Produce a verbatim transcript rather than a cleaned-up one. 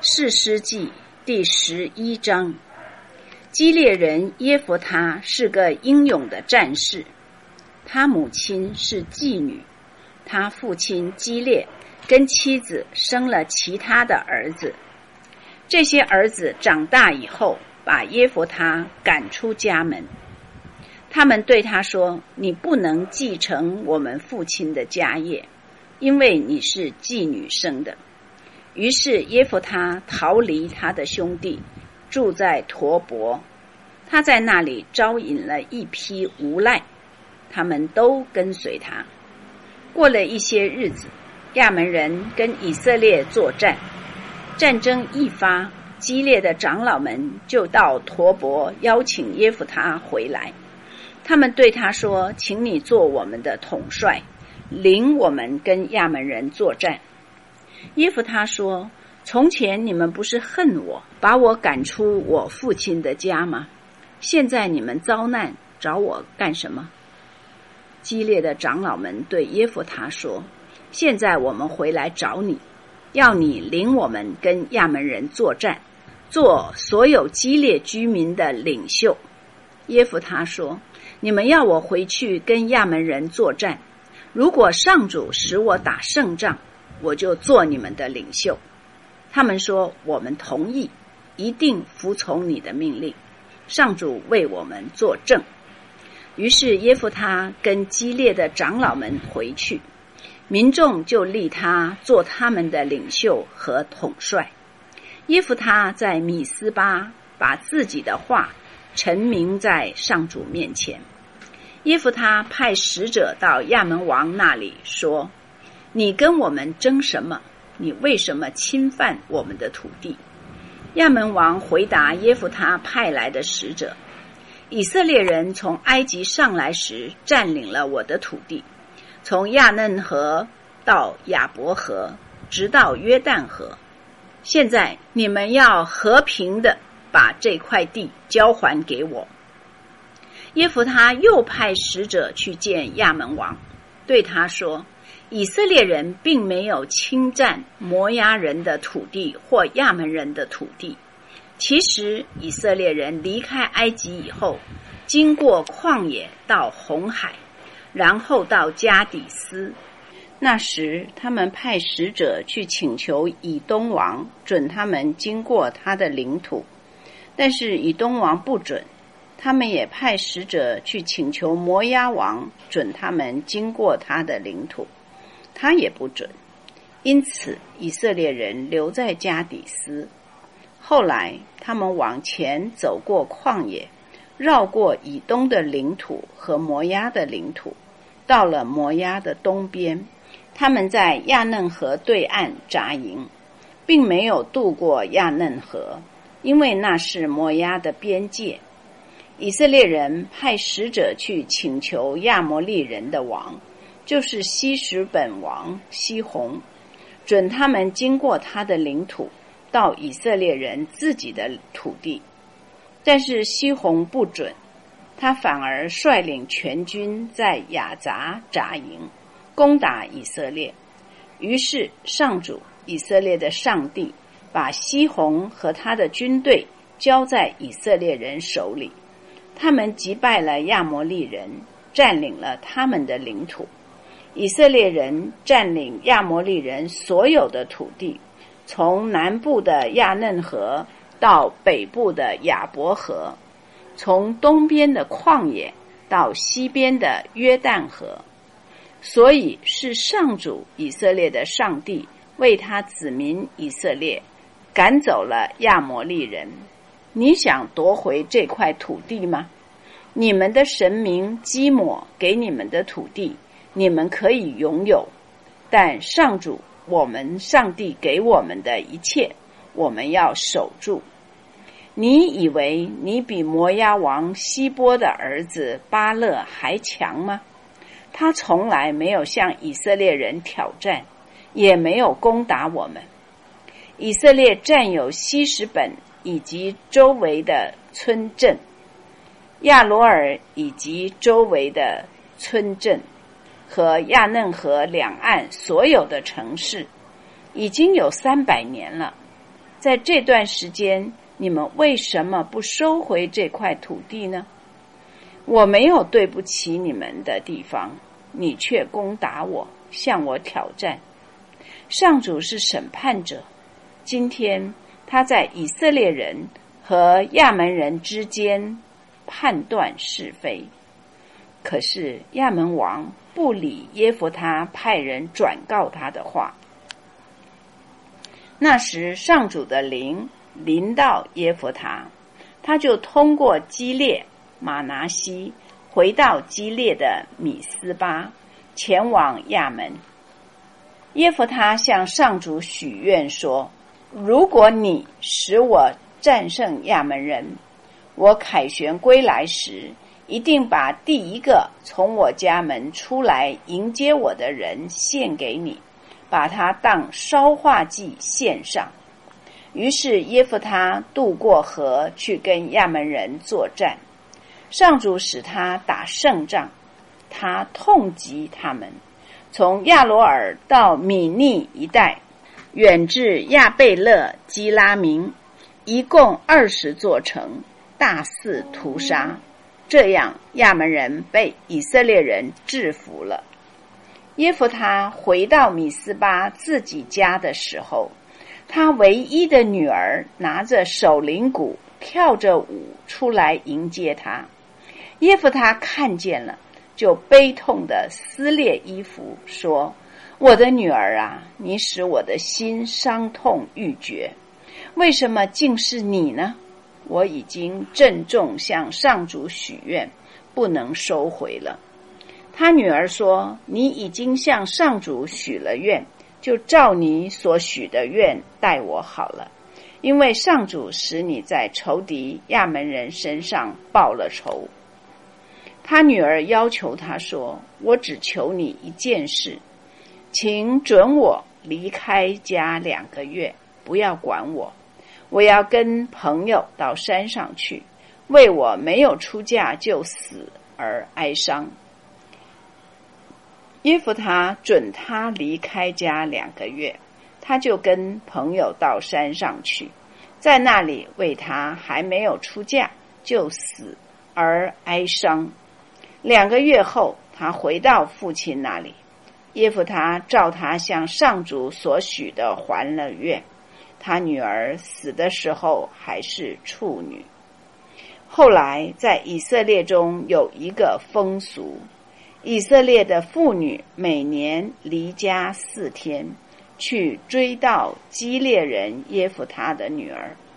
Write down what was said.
士师记第十一章。基列人耶弗他是个英勇的战士，他母亲是妓女，他父亲基列跟妻子生了其他的儿子。这些儿子长大以后，把耶弗他赶出家门。他们对他说：“你不能继承我们父亲的家业，因为你是妓女生的。”于是耶弗他逃离他的兄弟，住在陀伯。他在那里招引了一批无赖，他们都跟随他。过了一些日子，亚门人跟以色列作战，战争一发，基列的长老们就到陀伯邀请耶弗他回来。他们对他说：“请你做我们的统帅，领我们跟亚门人作战。”耶弗他说：“从前你们不是恨我，把我赶出我父亲的家吗？现在你们遭难，找我干什么？”基列的长老们对耶弗他说：“现在我们回来找你，要你领我们跟亚门人作战，做所有基列居民的领袖。”耶弗他说：“你们要我回去跟亚门人作战，如果上主使我打胜仗，我就做你们的领袖。”他们说：“我们同意，一定服从你的命令。上主为我们作证。”于是耶弗他跟基列的长老们回去，民众就立他做他们的领袖和统帅。耶弗他在米斯巴把自己的话陈明在上主面前。耶弗他派使者到亚门王那里说：“你跟我们争什么？你为什么侵犯我们的土地？”亚门王回答耶弗他派来的使者：“以色列人从埃及上来时，占领了我的土地，从亚嫩河到亚伯河，直到约旦河。现在你们要和平的把这块地交还给我。”耶弗他又派使者去见亚门王，对他说：“以色列人并没有侵占摩押人的土地或亚门人的土地。其实以色列人离开埃及以后，经过旷野到红海，然后到加底斯。那时他们派使者去请求以东王准他们经过他的领土，但是以东王不准。他们也派使者去请求摩押王准他们经过他的领土，他也不准。因此以色列人留在加底斯。后来他们往前走过旷野，绕过以东的领土和摩押的领土，到了摩押的东边。他们在亚嫩河对岸扎营，并没有渡过亚嫩河，因为那是摩押的边界。以色列人派使者去请求亚摩利人的王，就是希实本王西宏，准他们经过他的领土，到以色列人自己的土地。但是西宏不准，他反而率领全军在亚杂扎营，攻打以色列。于是上主以色列的上帝把西宏和他的军队交在以色列人手里，他们击败了亚摩利人，占领了他们的领土。以色列人占领亚摩利人所有的土地，从南部的亚嫩河到北部的亚伯河，从东边的旷野到西边的约旦河。所以是上主以色列的上帝为他子民以色列赶走了亚摩利人。你想夺回这块土地吗？你们的神明基抹给你们的土地，你们可以拥有，但上主我们上帝给我们的一切，我们要守住。你以为你比摩押王希波的儿子巴勒还强吗？他从来没有向以色列人挑战，也没有攻打我们。以色列占有希实本以及周围的村镇，亚罗尔以及周围的村镇和亚嫩河两岸所有的城市，已经有三百年了。 在这段时间，你们为什么不收回这块土地呢？我没有对不起你们的地方，你却攻打我，向我挑战。上主是审判者，今天他在以色列人和亚门人之间判断是非。可是亚门王不理耶弗他派人转告他的话。那时上主的灵临到耶弗他，他就通过基列、马拿西回到基列的米斯巴，前往亚门。耶弗他向上主许愿说，如果你使我战胜亚门人，我凯旋归来时，一定把第一个从我家门出来迎接我的人献给你，把他当烧化祭献上。于是耶弗他渡过河去跟亚门人作战，上主使他打胜仗，他痛击他们，从亚罗尔到米尼一带，远至亚贝勒基拉明，一共二十座城，大肆屠杀。这样亚门人被以色列人制服了。耶弗他回到米斯巴自己家的时候，他唯一的女儿拿着手铃鼓，跳着舞出来迎接他。耶弗他看见了，就悲痛地撕裂衣服，说，我的女儿啊，你使我的心伤痛欲绝，为什么竟是你呢？我已经郑重向上主许愿，不能收回了。他女儿说，你已经向上主许了愿，就照你所许的愿待我好了，因为上主使你在仇敌亚门人身上报了仇。他女儿要求他说，我只求你一件事，请准我离开家两个月，不要管我，我要跟朋友到山上去，为我没有出嫁就死而哀伤。耶弗他准他离开家两个月，他就跟朋友到山上去，在那里为他还没有出嫁就死而哀伤。两个月后，他回到父亲那里，耶弗他照他向上主所许的还了愿。他女儿死的时候还是处女。后来在以色列中有一个风俗，以色列的妇女每年离家四天，去追悼基列人耶弗他的女儿。